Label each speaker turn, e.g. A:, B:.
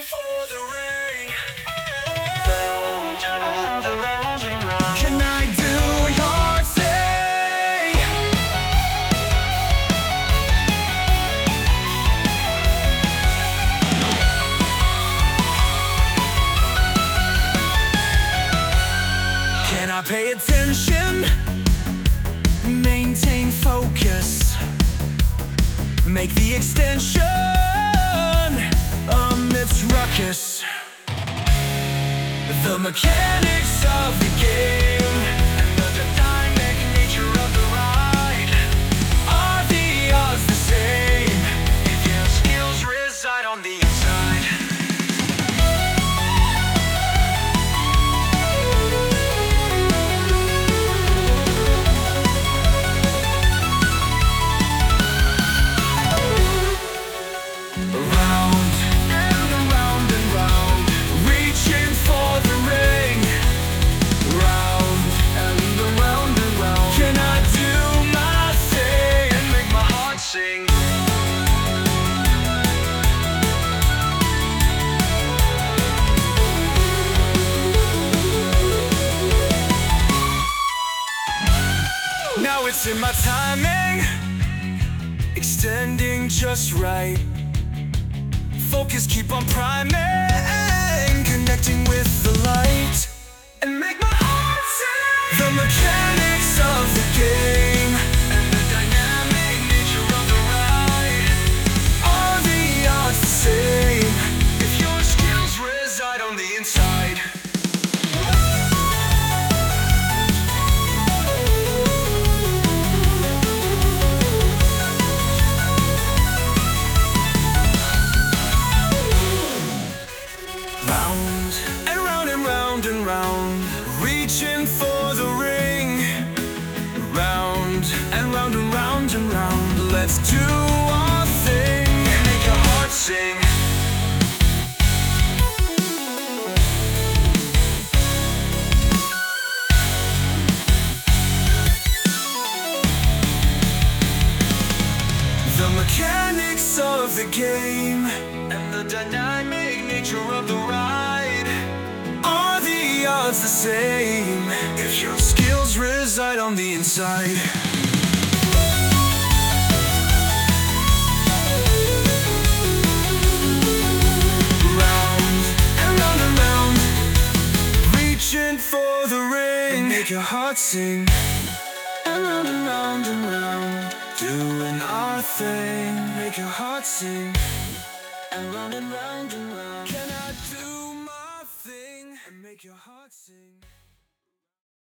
A: for the rain. Can I do your thing? Can I pay attention? Maintain focus. Make the extension amidst ruckus. The mechanics of the game and the dynamic nature of the ride. Are the odds the same if your skills reside on the inside? Now it's in my timing, extending just right. Focus, keep on priming, connecting with the light, and make my heart sing. The mechanics of the game and the dynamic nature of the ride. Are the odds the same if your skills reside on the inside? Round, reaching for the ring. Round and round and round and round. Let's do our thing and make your heart sing. The mechanics of the game and the dynamic nature of the ride. Odds the same if your skills reside on the inside. Round and round and round, reaching for the ring, and make your heart sing. And round and round, doing our thing, make your heart sing. And round and round and round. Can I do my thing and make your heart sing?